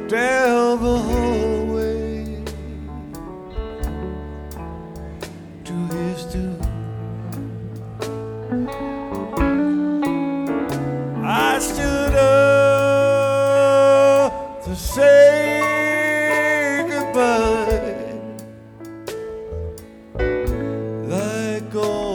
down the hallway to his doom. I stood up to say goodbye, like all